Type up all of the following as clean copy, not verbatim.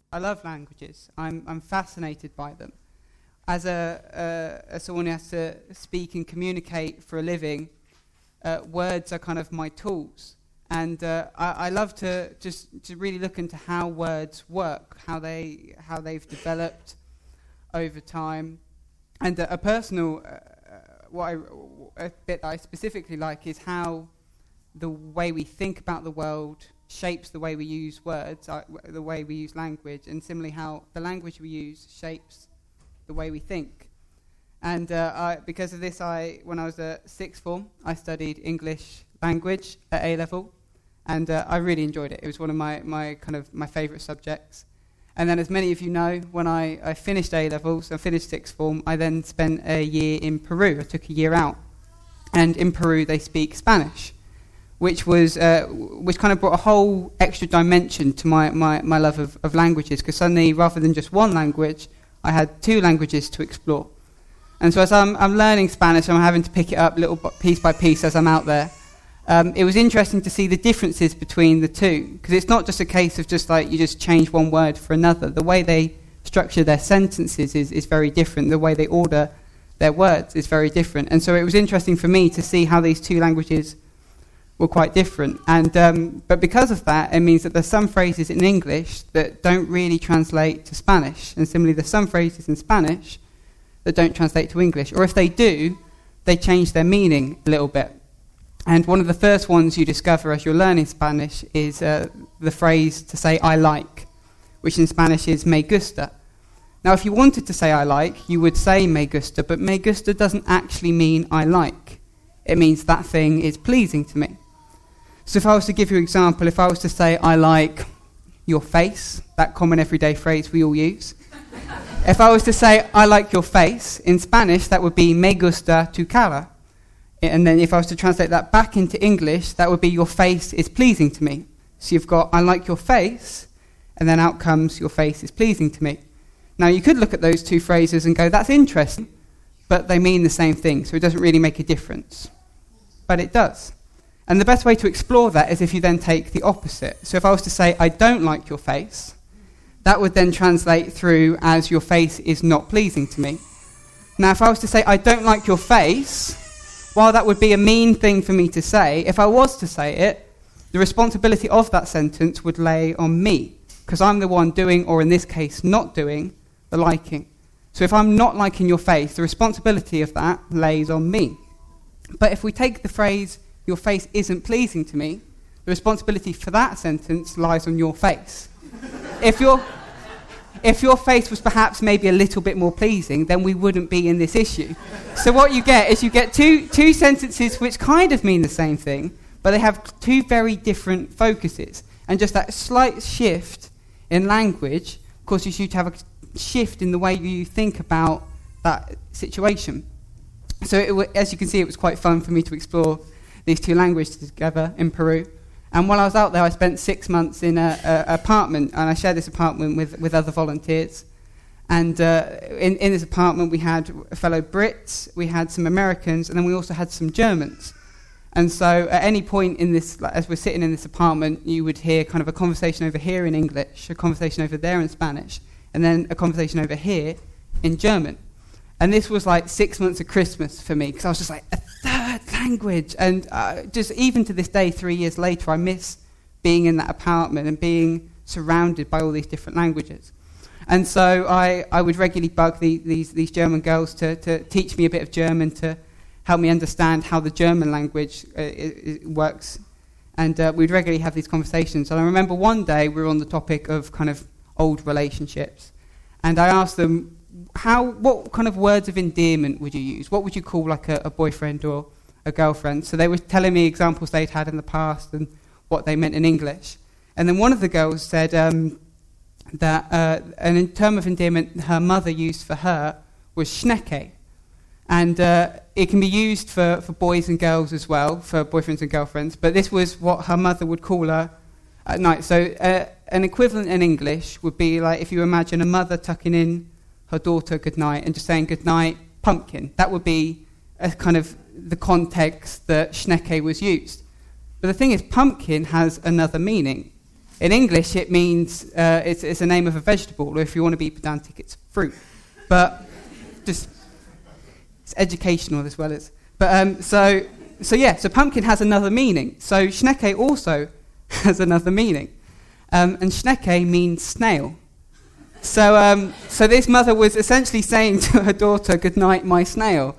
I love languages. I'm fascinated by them. As someone who has to speak and communicate for a living, words are kind of my tools. And I love to really look into how words work, how they've developed over time. And a personal, a bit that I specifically like is how the way we think about the world shapes the way we use words, the way we use language, and similarly how the language we use shapes the way we think. And because of this, when I was at sixth form, I studied English language at A-level, and I really enjoyed it. It was one of my favourite subjects. And then, as many of you know, when I finished A-levels, I finished sixth form, I then spent a year in Peru. I took a year out. And in Peru, they speak Spanish, which kind of brought a whole extra dimension to my love of languages, because suddenly, rather than just one language, I had two languages to explore. And so as I'm learning Spanish, I'm having to pick it up piece by piece as I'm out there. It was interesting to see the differences between the two, because it's not just a case of just like you just change one word for another. The way they structure their sentences is very different. The way they order their words is very different. And so it was interesting for me to see how these two languages were quite different. And but because of that, it means that there's some phrases in English that don't really translate to Spanish. And similarly, there's some phrases in Spanish that don't translate to English. Or if they do, they change their meaning a little bit. And one of the first ones you discover as you're learning Spanish is the phrase to say "I like," which in Spanish is "me gusta." Now, if you wanted to say "I like," you would say "me gusta," but "me gusta" doesn't actually mean "I like." It means that thing is pleasing to me. So if I was to give you an example, if I was to say "I like your face," that common everyday phrase we all use. If I was to say "I like your face," in Spanish, that would be "me gusta tu cara." And then if I was to translate that back into English, that would be "your face is pleasing to me." So you've got "I like your face," and then out comes "your face is pleasing to me." Now you could look at those two phrases and go, that's interesting, but they mean the same thing, so it doesn't really make a difference. But it does. And the best way to explore that is if you then take the opposite. So if I was to say, "I don't like your face," that would then translate through as "your face is not pleasing to me." Now if I was to say, "I don't like your face," while that would be a mean thing for me to say, if I was to say it, the responsibility of that sentence would lay on me, because I'm the one doing, or in this case, not doing, the liking. So if I'm not liking your face, the responsibility of that lays on me. But if we take the phrase, "your face isn't pleasing to me," the responsibility for that sentence lies on your face. If your face was perhaps maybe a little bit more pleasing, then we wouldn't be in this issue. So what you get is you get two sentences which kind of mean the same thing, but they have two very different focuses. And just that slight shift in language causes you to have a shift in the way you think about that situation. So as you can see, it was quite fun for me to explore these two languages together in Peru. And while I was out there, I spent 6 months in an apartment, and I shared this apartment with other volunteers. And in this apartment, we had fellow Brits, we had some Americans, and then we also had some Germans. And so at any point in this, as we're sitting in this apartment, you would hear kind of a conversation over here in English, a conversation over there in Spanish, and then a conversation over here in German. And this was like 6 months of Christmas for me, because I was just like, a third language. And just even to this day, 3 years later, I miss being in that apartment and being surrounded by all these different languages. And so I would regularly bug these German girls to teach me a bit of German, to help me understand how the German language works. And we'd regularly have these conversations. And I remember one day we were on the topic of kind of old relationships. And I asked them, what kind of words of endearment would you use? What would you call like a boyfriend or a girlfriend? So they were telling me examples they'd had in the past and what they meant in English. And then one of the girls said that in term of endearment her mother used for her was Schnecke. And it can be used for boys and girls as well, for boyfriends and girlfriends, but this was what her mother would call her at night. So an equivalent in English would be like if you imagine a mother tucking in her daughter goodnight and just saying goodnight, pumpkin. That would be a kind of the context that Schnecke was used. But the thing is, pumpkin has another meaning. In English, it means it's a name of a vegetable, or if you want to be pedantic, it's fruit. But just it's educational as well as. But so pumpkin has another meaning. So Schnecke also has another meaning, and Schnecke means snail. So this mother was essentially saying to her daughter, "Good night, my snail."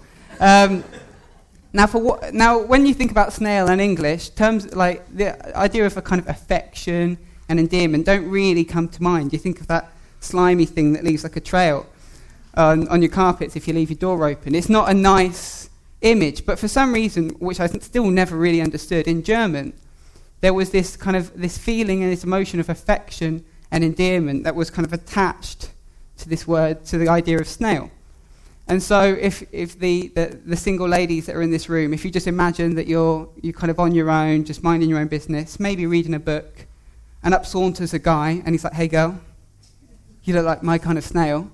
Now, when you think about snail in English, terms like the idea of a kind of affection and endearment don't really come to mind. You think of that slimy thing that leaves like a trail on your carpets if you leave your door open. It's not a nice image, but for some reason, which I still never really understood, in German, there was this kind of this feeling and this emotion of affection and endearment that was kind of attached to this word, to the idea of snail. And so if the single ladies that are in this room, if you just imagine that you're kind of on your own, just minding your own business, maybe reading a book, and up saunters a guy, and he's like, "Hey girl, you look like my kind of snail."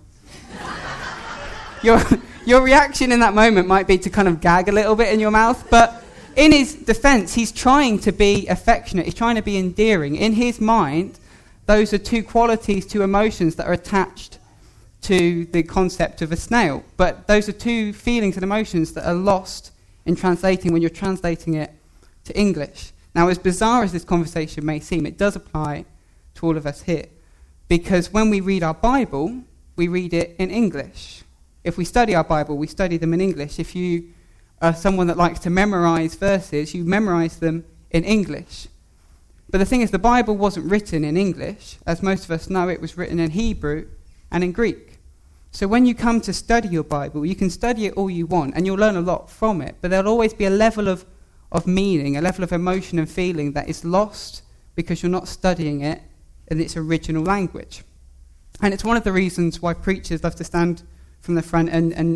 Your reaction in that moment might be to kind of gag a little bit in your mouth, but in his defense, he's trying to be affectionate, he's trying to be endearing. In his mind, those are two qualities, two emotions that are attached to the concept of a snail. But those are two feelings and emotions that are lost in translating when you're translating it to English. Now, as bizarre as this conversation may seem, it does apply to all of us here. Because when we read our Bible, we read it in English. If we study our Bible, we study them in English. If you are someone that likes to memorize verses, you memorize them in English. But the thing is, the Bible wasn't written in English. As most of us know, it was written in Hebrew and in Greek. So when you come to study your Bible, you can study it all you want, and you'll learn a lot from it, but there'll always be a level of meaning, a level of emotion and feeling that is lost because you're not studying it in its original language. And it's one of the reasons why preachers love to stand from the front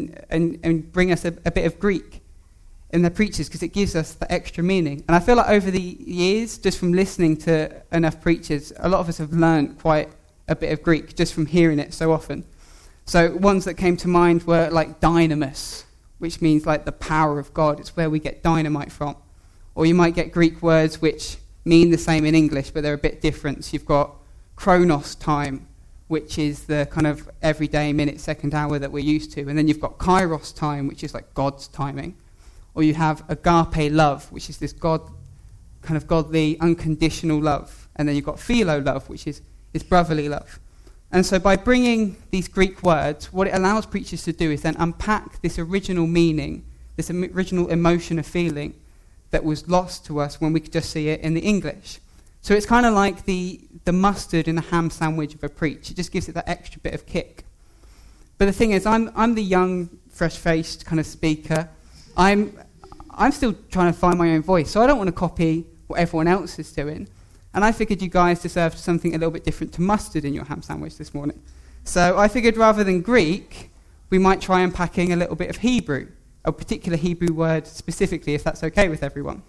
and bring us a bit of Greek in their preachers, because it gives us the extra meaning. And I feel like over the years, just from listening to enough preachers, a lot of us have learned quite a bit of Greek just from hearing it so often. So ones that came to mind were like dynamis, which means like the power of God. It's where we get dynamite from. Or you might get Greek words which mean the same in English, but they're a bit different. So you've got chronos time, which is the kind of everyday minute, second, hour that we're used to. And then you've got kairos time, which is like God's timing. Or you have agape love, which is this kind of godly, unconditional love. And then you've got philo love, which is brotherly love. And so by bringing these Greek words, what it allows preachers to do is then unpack this original meaning, this original emotion or feeling that was lost to us when we could just see it in the English. So it's kind of like the mustard in the ham sandwich of a preach. It just gives it that extra bit of kick. But the thing is, I'm the young, fresh-faced kind of speaker. I'm still trying to find my own voice, so I don't want to copy what everyone else is doing. And I figured you guys deserved something a little bit different to mustard in your ham sandwich this morning. So I figured rather than Greek, we might try unpacking a little bit of Hebrew, a particular Hebrew word specifically, if that's okay with everyone.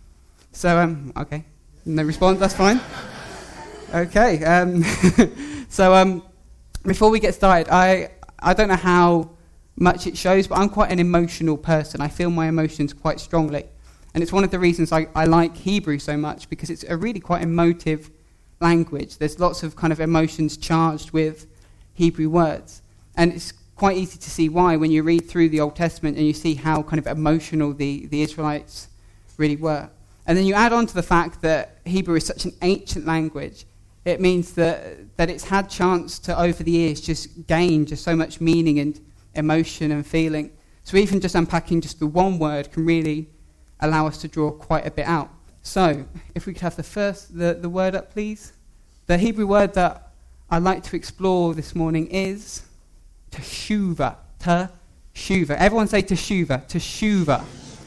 So, okay, no response, that's fine. Okay, so before we get started, I don't know how much it shows, but I'm quite an emotional person. I feel my emotions quite strongly. And it's one of the reasons I like Hebrew so much, because it's a really quite emotive language. There's lots of kind of emotions charged with Hebrew words. And it's quite easy to see why when you read through the Old Testament and you see how kind of emotional the Israelites really were. And then you add on to the fact that Hebrew is such an ancient language. It means that it's had chance to, over the years, just gain just so much meaning and emotion and feeling. So even just unpacking just the one word can really allow us to draw quite a bit out. So, if we could have the word up, please. The Hebrew word that I'd like to explore this morning is teshuva. Teshuva. Everyone say teshuva. Teshuva.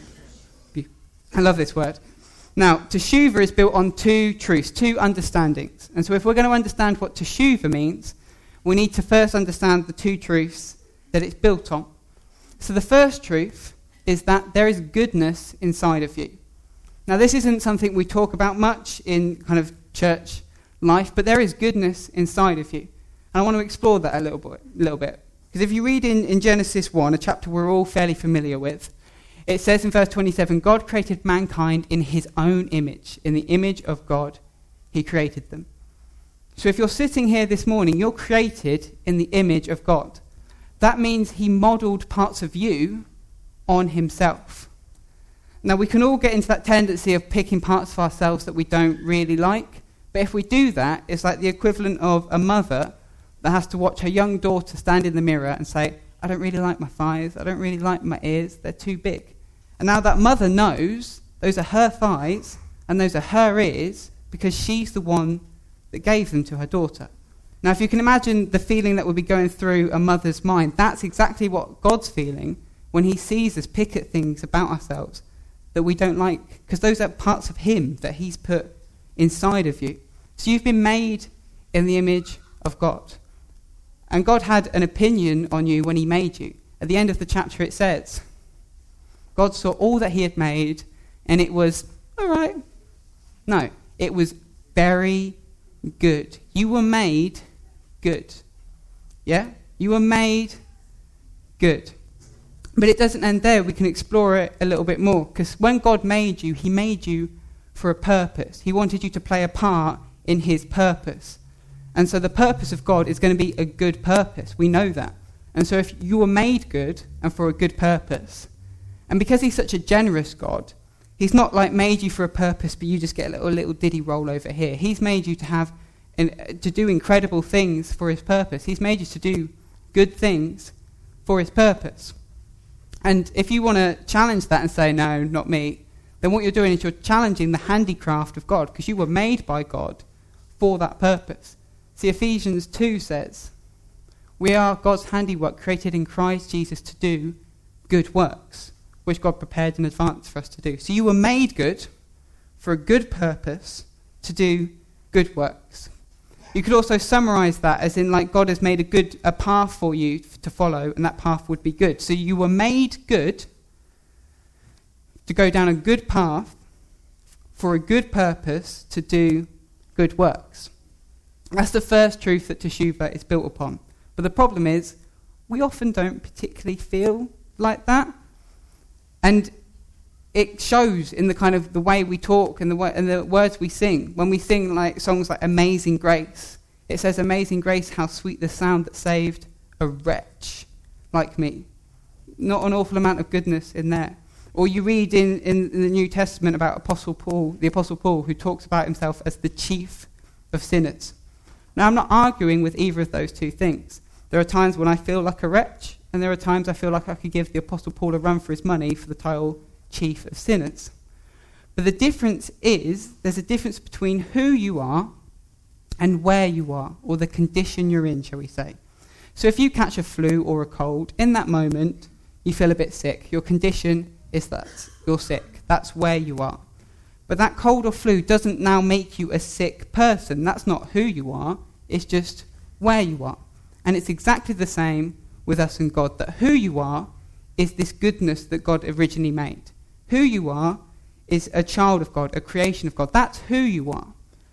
I love this word. Now, teshuva is built on two truths, two understandings. And so if we're going to understand what teshuva means, we need to first understand the two truths that it's built on. So the first truth is that there is goodness inside of you. Now, this isn't something we talk about much in kind of church life, but there is goodness inside of you. And I want to explore that a little bit. Because if you read in Genesis 1, a chapter we're all fairly familiar with, it says in verse 27, God created mankind in his own image. In the image of God, he created them. So if you're sitting here this morning, you're created in the image of God. That means he modeled parts of you on himself. Now, we can all get into that tendency of picking parts of ourselves that we don't really like. But if we do that, it's like the equivalent of a mother that has to watch her young daughter stand in the mirror and say, I don't really like my thighs, I don't really like my ears, they're too big. And now that mother knows those are her thighs and those are her ears because she's the one that gave them to her daughter. Now, if you can imagine the feeling that would be going through a mother's mind, that's exactly what God's feeling when he sees us pick at things about ourselves that we don't like, because those are parts of him that he's put inside of you. So you've been made in the image of God. And God had an opinion on you when he made you. At the end of the chapter it says, God saw all that he had made, and it was, all right. No, it was very good. You were made good. Yeah? You were made good. But it doesn't end there. We can explore it a little bit more. Because when God made you, he made you for a purpose. He wanted you to play a part in his purpose. And so the purpose of God is going to be a good purpose. We know that. And so if you were made good and for a good purpose, and because he's such a generous God, he's not like made you for a purpose, but you just get a little diddy roll over here. He's made you to do incredible things for his purpose. He's made you to do good things for his purpose. And if you want to challenge that and say, no, not me, then what you're doing is you're challenging the handicraft of God, because you were made by God for that purpose. See, Ephesians 2 says, we are God's handiwork created in Christ Jesus to do good works, which God prepared in advance for us to do. So you were made good for a good purpose to do good works. You could also summarize that as in like God has made a path for you to follow, and that path would be good. So you were made good to go down a good path for a good purpose to do good works. That's the first truth that Teshuvah is built upon. But the problem is, we often don't particularly feel like that. And it shows in the kind of the way we talk and the words we sing. When we sing like songs like Amazing Grace, it says, Amazing Grace, how sweet the sound that saved a wretch like me. Not an awful amount of goodness in there. Or you read in the New Testament about the Apostle Paul, who talks about himself as the chief of sinners. Now, I'm not arguing with either of those two things. There are times when I feel like a wretch, and there are times I feel like I could give the Apostle Paul a run for his money for the title Chief of Sinners. But the difference is, there's a difference between who you are and where you are, or the condition you're in, shall we say. So if you catch a flu or a cold, in that moment, you feel a bit sick. Your condition is that you're sick. That's where you are. But that cold or flu doesn't now make you a sick person. That's not who you are. It's just where you are. And it's exactly the same with us and God, that who you are is this goodness that God originally made. Who you are is a child of God, a creation of God. That's who you are.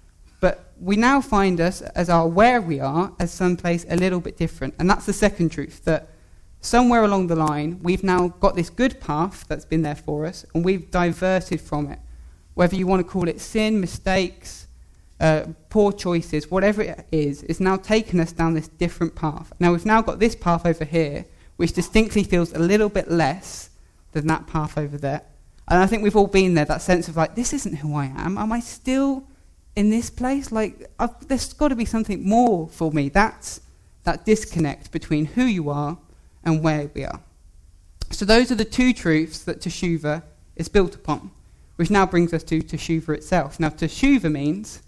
But we now find us, as our where we are, as someplace a little bit different. And that's the second truth, that somewhere along the line, we've now got this good path that's been there for us, and we've diverted from it. Whether you want to call it sin, mistakes, poor choices, whatever it is now taken us down this different path. Now we've now got this path over here, which distinctly feels a little bit less than that path over there. And I think we've all been there, that sense of like, this isn't who I am. Am I still in this place? Like, there's got to be something more for me. That's that disconnect between who you are and where we are. So those are the two truths that Teshuvah is built upon, which now brings us to Teshuvah itself. Now, Teshuvah means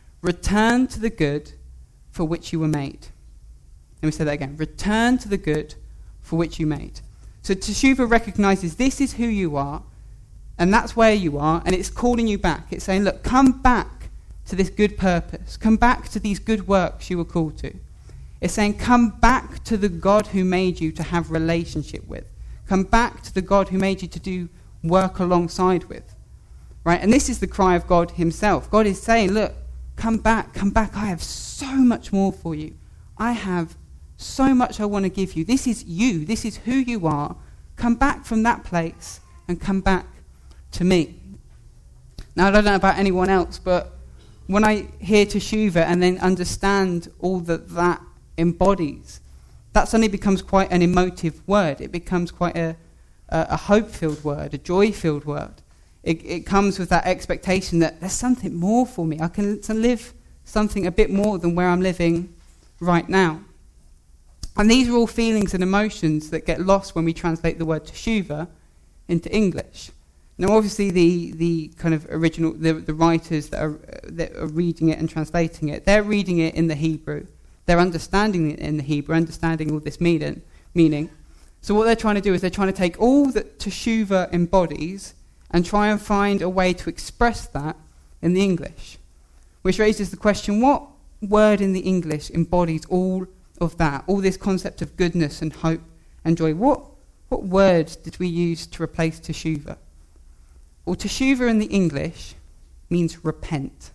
return to the good for which you were made. Let me say that again. Return to the good for which you made. So Teshuvah recognizes this is who you are, and that's where you are, and it's calling you back. It's saying, look, come back to this good purpose. Come back to these good works you were called to. It's saying, come back to the God who made you to have relationship with. Come back to the God who made you to do work alongside with. Right? And this is the cry of God himself. God is saying, look, come back. I have so much more for you. I have so much I want to give you. This is you. This is who you are. Come back from that place and come back to me. Now, I don't know about anyone else, but when I hear teshuva and then understand all that embodies, that suddenly becomes quite an emotive word. It becomes quite a hope-filled word, a joy-filled word. It comes with that expectation that there's something more for me. I can live something a bit more than where I'm living right now. And these are all feelings and emotions that get lost when we translate the word teshuva into English. Now, obviously, the kind of original, the writers that are reading it and translating it, they're reading it in the Hebrew. They're understanding it in the Hebrew, understanding all this meaning. So what they're trying to do is they're trying to take all that teshuva embodies and try and find a way to express that in the English. Which raises the question, what word in the English embodies all of that, all this concept of goodness and hope and joy? What word did we use to replace teshuva? Well, teshuva in the English means repent.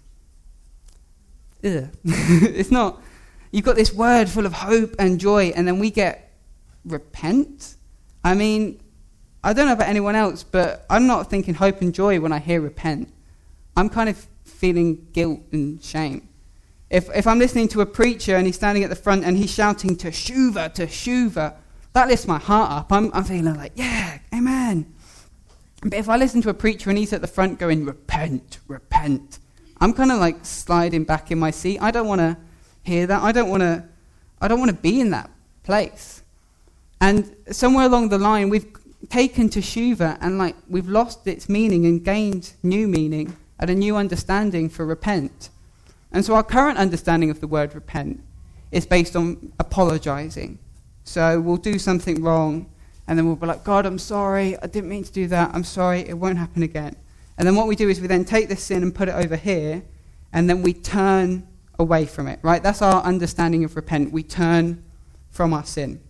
Ugh. It's not. You've got this word full of hope and joy, and then we get repent? I mean, I don't know about anyone else, but I'm not thinking hope and joy when I hear repent. I'm kind of feeling guilt and shame. If I'm listening to a preacher and he's standing at the front and he's shouting teshuva, teshuva, that lifts my heart up. I'm feeling like, yeah, amen. But if I listen to a preacher and he's at the front going, repent, repent, I'm kind of like sliding back in my seat. I don't want to hear that. I don't want to be in that place. And somewhere along the line, we've taken teshuva and like we've lost its meaning and gained new meaning and a new understanding for repent. And so our current understanding of the word repent is based on apologizing. So we'll do something wrong, and then we'll be like, God, I'm sorry, I didn't mean to do that, I'm sorry, it won't happen again. And then what we do is we then take this sin and put it over here, and then we turn away from it, right? That's our understanding of repent. We turn from our sin.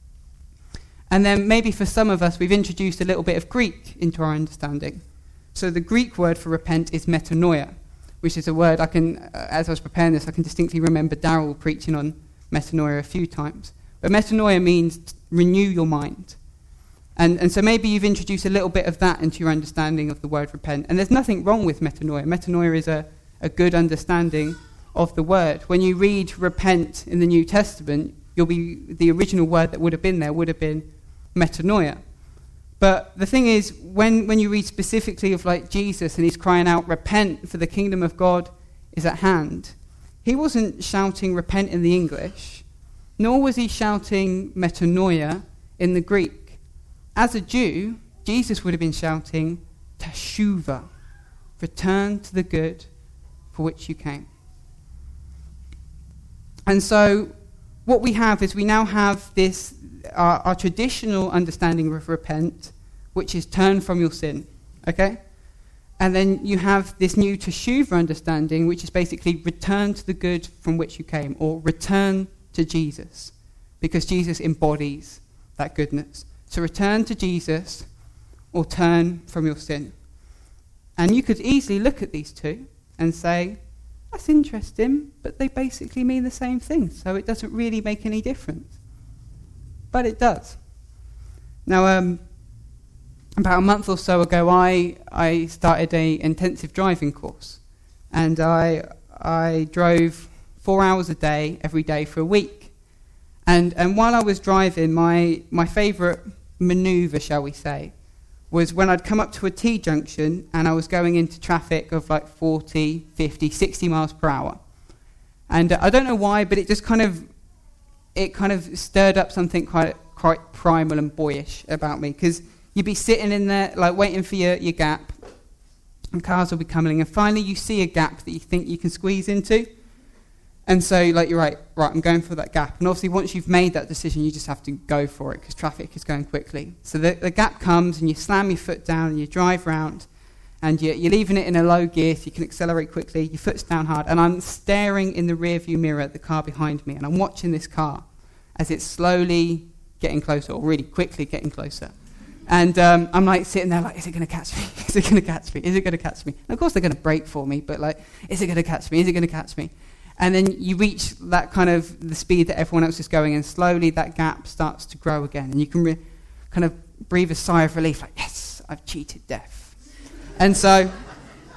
And then maybe for some of us, we've introduced a little bit of Greek into our understanding. So the Greek word for repent is metanoia, which is a word as I was preparing this, I can distinctly remember Darryl preaching on metanoia a few times. But metanoia means renew your mind. And so maybe you've introduced a little bit of that into your understanding of the word repent. And there's nothing wrong with metanoia. Metanoia is a good understanding of the word. When you read repent in the New Testament, the original word that would have been there would have been metanoia. But the thing is, when you read specifically of like Jesus and he's crying out, repent for the kingdom of God is at hand, he wasn't shouting repent in the English, nor was he shouting metanoia in the Greek. As a Jew, Jesus would have been shouting teshuva, return to the good for which you came. And so what we have is we now have this, our traditional understanding of repent, which is turn from your sin, okay? And then you have this new teshuva understanding, which is basically return to the good from which you came, or return to Jesus, because Jesus embodies that goodness. So return to Jesus or turn from your sin. And you could easily look at these two and say, that's interesting, but they basically mean the same thing, so it doesn't really make any difference. But it does. Now, about a month or so ago, I started an intensive driving course. And I drove 4 hours a day, every day for a week. And while I was driving, my favourite manoeuvre, shall we say, was when I'd come up to a T-junction and I was going into traffic of like 40, 50, 60 miles per hour. And I don't know why, but it just kind of stirred up something quite primal and boyish about me, because you'd be sitting in there like waiting for your gap, and cars will be coming, and finally you see a gap that you think you can squeeze into. And so like you're right, I'm going for that gap. And obviously once you've made that decision, you just have to go for it because traffic is going quickly. So the gap comes and you slam your foot down and you drive round, and you're leaving it in a low gear so you can accelerate quickly, your foot's down hard, and I'm staring in the rearview mirror at the car behind me, and I'm watching this car as it's slowly getting closer, or really quickly getting closer. And I'm like sitting there like, is it going to catch me? Is it going to catch me? Is it going to catch me? And of course they're going to brake for me, but like, is it going to catch me? Is it going to catch me? And then you reach that kind of the speed that everyone else is going, and slowly that gap starts to grow again. And you can kind of breathe a sigh of relief, like, yes, I've cheated death. And so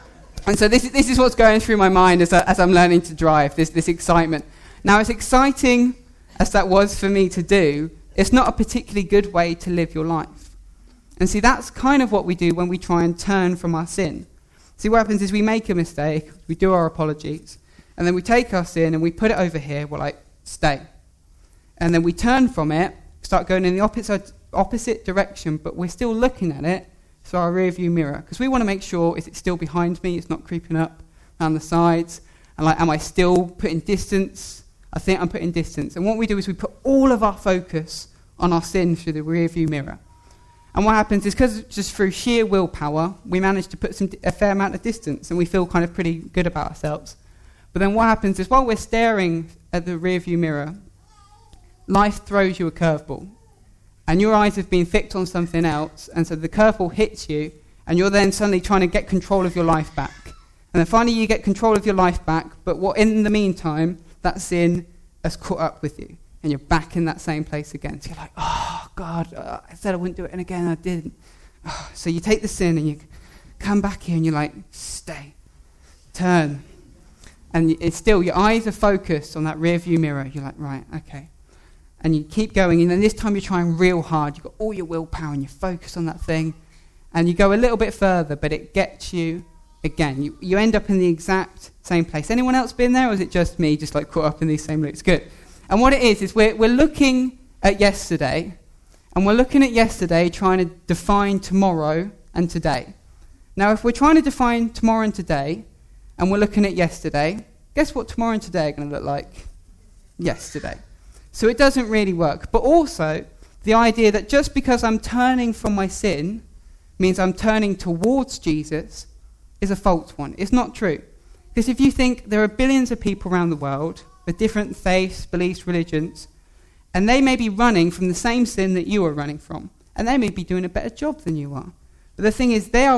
And so this is what's going through my mind as I'm learning to drive, this excitement. Now, as exciting as that was for me to do, it's not a particularly good way to live your life. And see, that's kind of what we do when we try and turn from our sin. See, what happens is we make a mistake, we do our apologies, and then we take our sin and we put it over here, we're like, stay. And then we turn from it, start going in the opposite direction, but we're still looking at it through our rear view mirror, because we want to make sure, is it still behind me, it's not creeping up around the sides, and like, am I still putting distance? I think I'm putting distance. And what we do is we put all of our focus on our sin through the rear view mirror. And what happens is, because just through sheer willpower, we manage to put a fair amount of distance, and we feel kind of pretty good about ourselves. But then what happens is, while we're staring at the rear view mirror, life throws you a curveball. And your eyes have been fixed on something else, and so the curveball hits you, and you're then suddenly trying to get control of your life back. And then finally you get control of your life back, but what in the meantime, that sin has caught up with you, and you're back in that same place again. So you're like, oh, God, I said I wouldn't do it, and again I didn't. Oh. So you take the sin, and you come back here, and you're like, stay, turn. And it's still, your eyes are focused on that rear view mirror. You're like, right, okay. And you keep going, and then this time you're trying real hard. You've got all your willpower, and you focus on that thing. And you go a little bit further, but it gets you again. You end up in the exact same place. Anyone else been there, or is it just me, just like caught up in these same loops? Good. And what it is we're looking at yesterday, and we're looking at yesterday trying to define tomorrow and today. Now, if we're trying to define tomorrow and today, and we're looking at yesterday, guess what tomorrow and today are going to look like? Yesterday. So it doesn't really work. But also, the idea that just because I'm turning from my sin means I'm turning towards Jesus is a false one. It's not true. Because if you think there are billions of people around the world with different faiths, beliefs, religions, and they may be running from the same sin that you are running from, and they may be doing a better job than you are. But the thing is, they are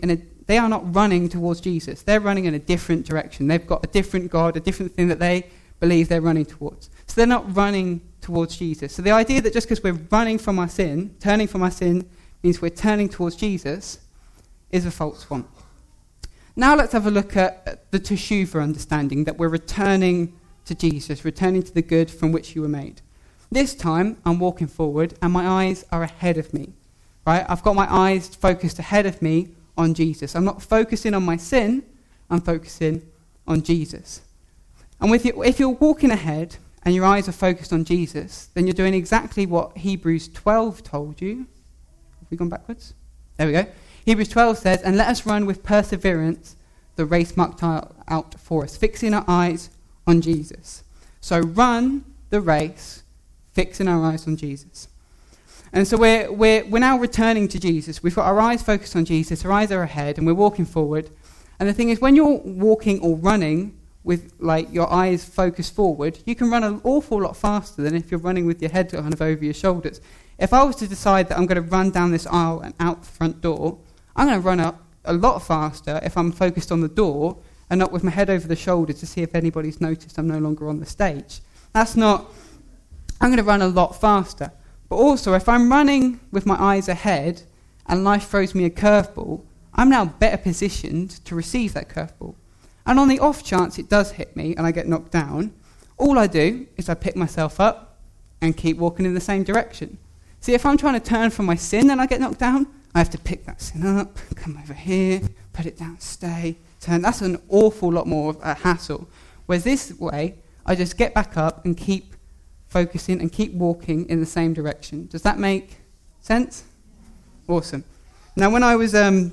not running towards Jesus. They're running in a different direction. They've got a different God, a different thing that they believe they're running towards. So they're not running towards Jesus. So the idea that just because we're running from our sin, turning from our sin, means we're turning towards Jesus is a false one. Now let's have a look at the Teshuvah understanding, that we're returning to Jesus, returning to the good from which you were made. This time, I'm walking forward, and my eyes are ahead of me. Right? I've got my eyes focused ahead of me on Jesus. I'm not focusing on my sin, I'm focusing on Jesus. And if you're walking ahead and your eyes are focused on Jesus, then you're doing exactly what Hebrews 12 told you. Have we gone backwards? There we go. Hebrews 12 says, and let us run with perseverance the race marked out for us, fixing our eyes on Jesus. So run the race, fixing our eyes on Jesus. And so we're now returning to Jesus. We've got our eyes focused on Jesus, our eyes are ahead, and we're walking forward. And the thing is, when you're walking or running with like your eyes focused forward, you can run an awful lot faster than if you're running with your head kind of over your shoulders. If I was to decide that I'm going to run down this aisle and out the front door, I'm going to run up a lot faster if I'm focused on the door and not with my head over the shoulder to see if anybody's noticed I'm no longer on the stage. I'm going to run a lot faster. But also, if I'm running with my eyes ahead and life throws me a curveball, I'm now better positioned to receive that curveball. And on the off chance it does hit me and I get knocked down, all I do is I pick myself up and keep walking in the same direction. See, if I'm trying to turn from my sin and I get knocked down, I have to pick that sin up, come over here, put it down, stay, turn. That's an awful lot more of a hassle. Whereas this way, I just get back up and keep focusing and keep walking in the same direction. Does that make sense? Awesome. Now, when I was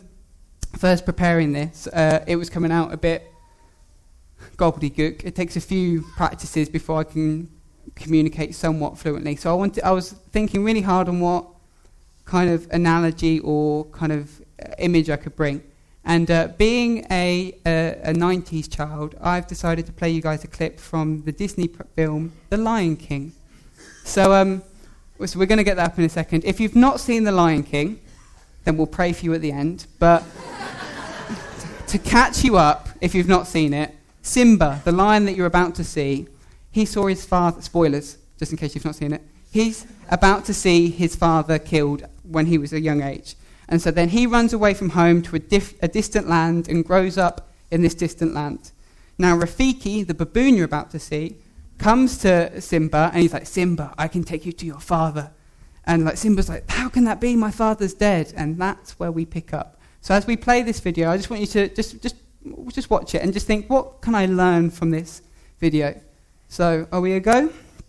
first preparing this, it was coming out a bit gobbledygook. It takes a few practices before I can communicate somewhat fluently. So I was thinking really hard on what kind of analogy or kind of image I could bring. And being a 90s child, I've decided to play you guys a clip from the Disney film The Lion King. So we're going to get that up in a second. If you've not seen The Lion King, then we'll pray for you at the end. But to catch you up, if you've not seen it, Simba, the lion that you're about to see, he saw his father, spoilers, just in case you've not seen it, he's about to see his father killed when he was a young age. And so then he runs away from home to a distant land and grows up in this distant land. Now Rafiki, the baboon you're about to see, comes to Simba and he's like, Simba, I can take you to your father. And like Simba's like, how can that be? My father's dead. And that's where we pick up. So as we play this video, I just want you to just watch it and just think, what can I learn from this video? So are we a go?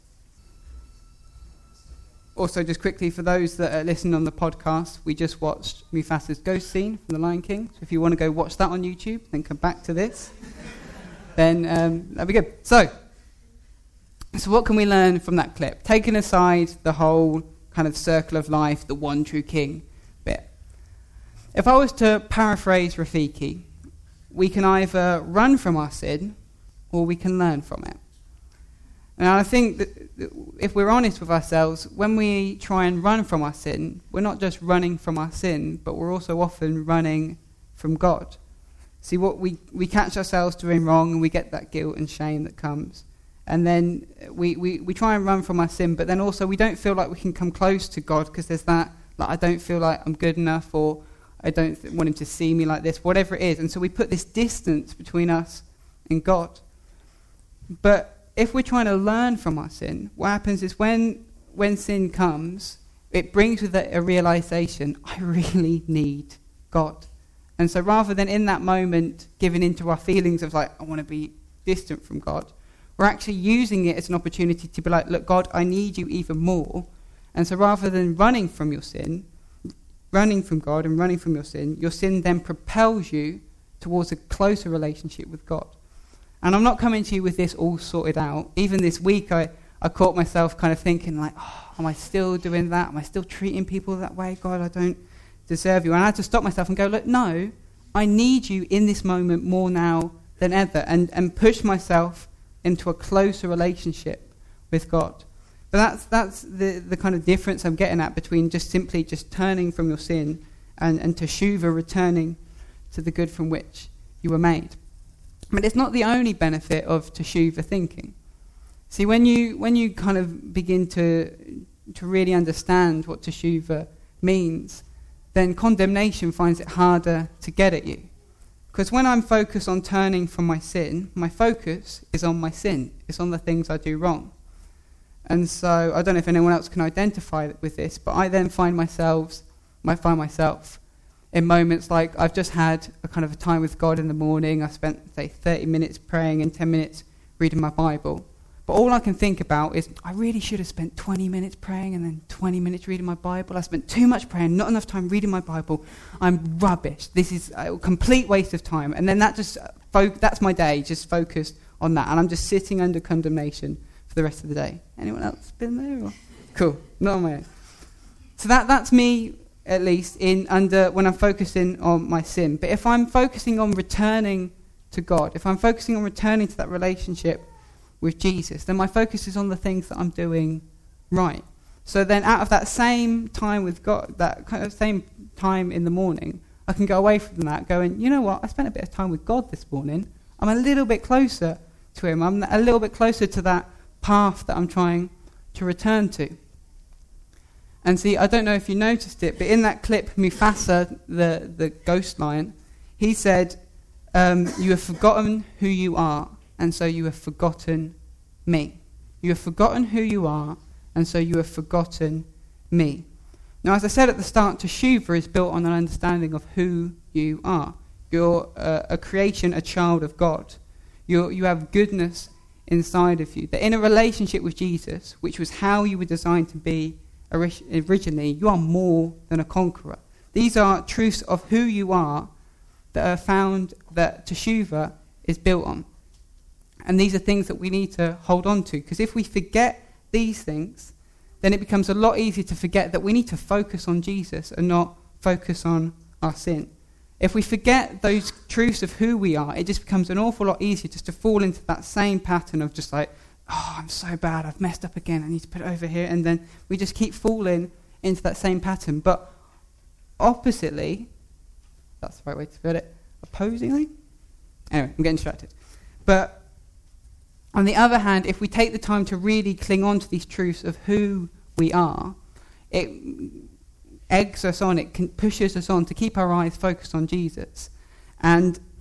Also, just quickly, for those that are listening on the podcast, we just watched Mufasa's ghost scene from The Lion King. So if you want to go watch that on YouTube, then come back to this. Then that'd be good. So what can we learn from that clip? Taking aside the whole kind of circle of life, the one true king bit. If I was to paraphrase Rafiki, we can either run from our sin or we can learn from it. And I think that if we're honest with ourselves, when we try and run from our sin, we're not just running from our sin, but we're also often running from God. See, what we catch ourselves doing wrong and we get that guilt and shame that comes. And then we try and run from our sin, but then also we don't feel like we can come close to God because there's that, like, I don't feel like I'm good enough, or I don't want him to see me like this, whatever it is. And so we put this distance between us and God. But if we're trying to learn from our sin, what happens is when sin comes, it brings with it a realization, I really need God. And so rather than in that moment giving into our feelings of like, I want to be distant from God, we're actually using it as an opportunity to be like, look, God, I need you even more. And so rather than running from your sin, running from God and running from your sin then propels you towards a closer relationship with God. And I'm not coming to you with this all sorted out. Even this week, I caught myself kind of thinking like, oh, am I still doing that? Am I still treating people that way? God, I don't deserve you. And I had to stop myself and go, look, no, I need you in this moment more now than ever, and push myself into a closer relationship with God. But that's the kind of difference I'm getting at between just simply just turning from your sin and teshuva, returning to the good from which you were made. But it's not the only benefit of teshuva thinking. See, when you kind of begin to really understand what teshuva means, then condemnation finds it harder to get at you. Because when I'm focused on turning from my sin, my focus is on my sin. It's on the things I do wrong. And so I don't know if anyone else can identify with this, but I then find myself in moments like I've just had a kind of a time with God in the morning. I spent, say, 30 minutes praying and 10 minutes reading my Bible. But all I can think about is, I really should have spent 20 minutes praying and then 20 minutes reading my Bible. I spent too much praying, not enough time reading my Bible. I'm rubbish. This is a complete waste of time. And then that's my day, just focused on that. And I'm just sitting under condemnation for the rest of the day. Anyone else been there? Or? Cool. Not on my own. So that's me, at least, when I'm focusing on my sin. But if I'm focusing on returning to God, if I'm focusing on returning to that relationship with Jesus, then my focus is on the things that I'm doing right. So then out of that same time with God, that kind of same time in the morning, I can go away from that going, you know what, I spent a bit of time with God this morning. I'm a little bit closer to him. I'm a little bit closer to that path that I'm trying to return to. And see, I don't know if you noticed it, but in that clip, Mufasa, the ghost lion, he said, you have forgotten who you are, and so you have forgotten me. You have forgotten who you are, and so you have forgotten me. Now, as I said at the start, teshuva is built on an understanding of who you are. You're a creation, a child of God. You have goodness inside of you. That in a relationship with Jesus, which was how you were designed to be originally, you are more than a conqueror. These are truths of who you are that are found, that teshuva is built on. And these are things that we need to hold on to, because if we forget these things, then it becomes a lot easier to forget that we need to focus on Jesus and not focus on our sin. If we forget those truths of who we are, it just becomes an awful lot easier just to fall into that same pattern of just like, oh, I'm so bad, I've messed up again, I need to put it over here, and then we just keep falling into that same pattern. But oppositely, that's the right way to put it, opposingly? Anyway, I'm getting distracted. But on the other hand, if we take the time to really cling on to these truths of who we are, it eggs us on, pushes us on to keep our eyes focused on Jesus. And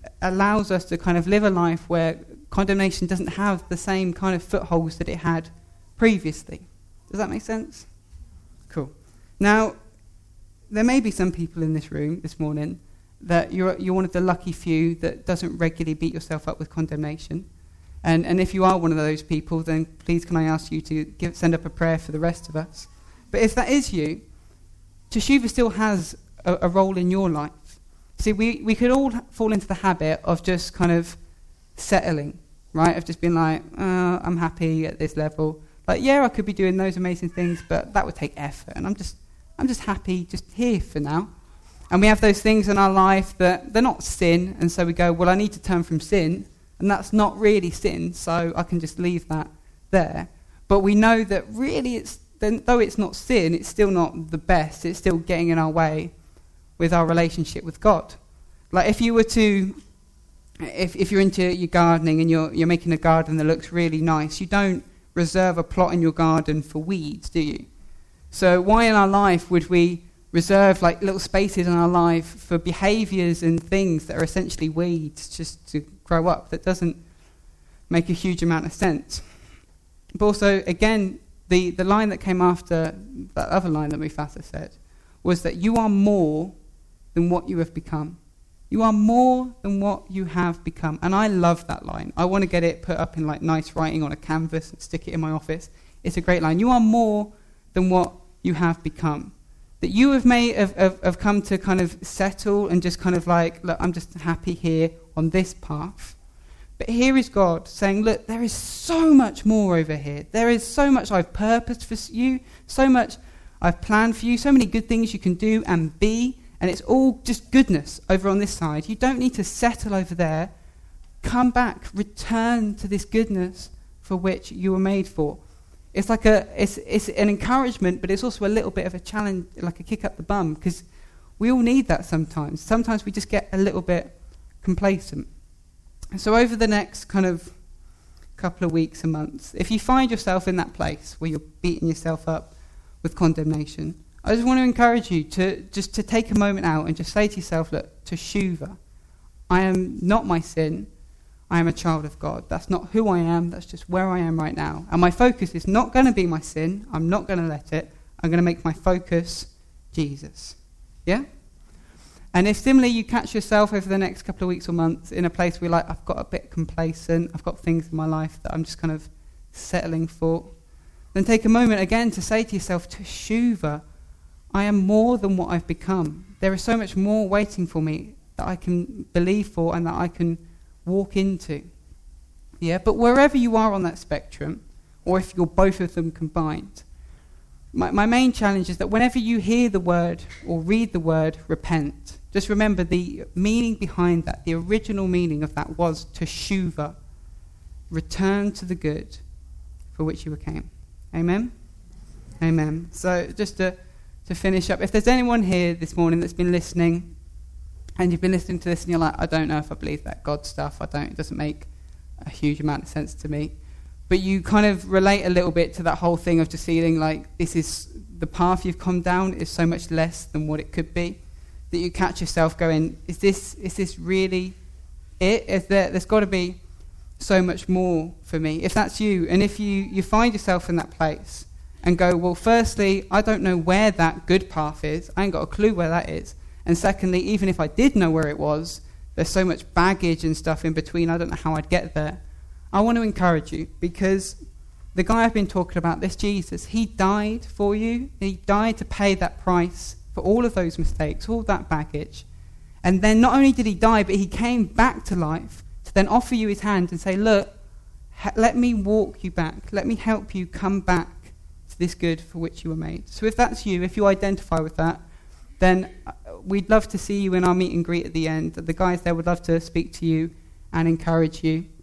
allows us to kind of live a life where condemnation doesn't have the same kind of footholds that it had previously. Does that make sense? Cool. Now, there may be some people in this room this morning that you're one of the lucky few that doesn't regularly beat yourself up with condemnation. And if you are one of those people, then please can I ask you to send up a prayer for the rest of us. But if that is you, Teshuvah still has a role in your life. See, we could all fall into the habit of just kind of settling, right? Of just being like, I'm happy at this level. Like, yeah, I could be doing those amazing things, but that would take effort. And I'm just happy just here for now. And we have those things in our life that they're not sin, and so we go, well, I need to turn from sin, and that's not really sin, so I can just leave that there. But we know that really, though it's not sin, it's still not the best. It's still getting in our way with our relationship with God. Like if you were to, if you're into your gardening and you're making a garden that looks really nice, you don't reserve a plot in your garden for weeds, do you? So why in our life would we reserve like little spaces in our life for behaviours and things that are essentially weeds just to grow up? That doesn't make a huge amount of sense. But also, again, the line that came after that other line that Mufasa said was that you are more than what you have become. You are more than what you have become. And I love that line. I want to get it put up in like nice writing on a canvas and stick it in my office. It's a great line. You are more than what you have become. That you have come to kind of settle and just kind of like, look, I'm just happy here on this path. But here is God saying, look, there is so much more over here. There is so much I've purposed for you, so much I've planned for you, so many good things you can do and be, and it's all just goodness over on this side. You don't need to settle over there. Come back, return to this goodness for which you were made for. It's like it's an encouragement, but it's also a little bit of a challenge, like a kick up the bum, because we all need that sometimes. Sometimes we just get a little bit complacent. And so over the next kind of couple of weeks and months, if you find yourself in that place where you're beating yourself up with condemnation, I just want to encourage you to take a moment out and just say to yourself, look, Teshuvah, I am not my sin. I am a child of God. That's not who I am. That's just where I am right now. And my focus is not going to be my sin. I'm not going to let it. I'm going to make my focus Jesus. Yeah? And if similarly you catch yourself over the next couple of weeks or months in a place where you're like, I've got a bit complacent, I've got things in my life that I'm just kind of settling for, then take a moment again to say to yourself, Teshuvah, I am more than what I've become. There is so much more waiting for me that I can believe for and that I can walk into. Yeah, but wherever you are on that spectrum, or if you're both of them combined, my main challenge is that whenever you hear the word or read the word repent, just remember the meaning behind that, the original meaning of that was Teshuvah, return to the good for which you came. Amen? Amen. So just to finish up, if there's anyone here this morning that's been listening, and you've been listening to this and you're like, I don't know if I believe that God stuff, it doesn't make a huge amount of sense to me. But you kind of relate a little bit to that whole thing of just feeling like this is, the path you've come down is so much less than what it could be, that you catch yourself going, is this really it? There's got to be so much more for me. If that's you, and if you find yourself in that place and go, well, firstly, I don't know where that good path is. I ain't got a clue where that is. And secondly, even if I did know where it was, there's so much baggage and stuff in between, I don't know how I'd get there. I want to encourage you, because the guy I've been talking about, this Jesus, he died for you. He died to pay that price for all of those mistakes, all that baggage. And then not only did he die, but he came back to life to then offer you his hand and say, look, let me walk you back. Let me help you come back to this good for which you were made. So if that's you, if you identify with that, then we'd love to see you in our meet and greet at the end. The guys there would love to speak to you and encourage you.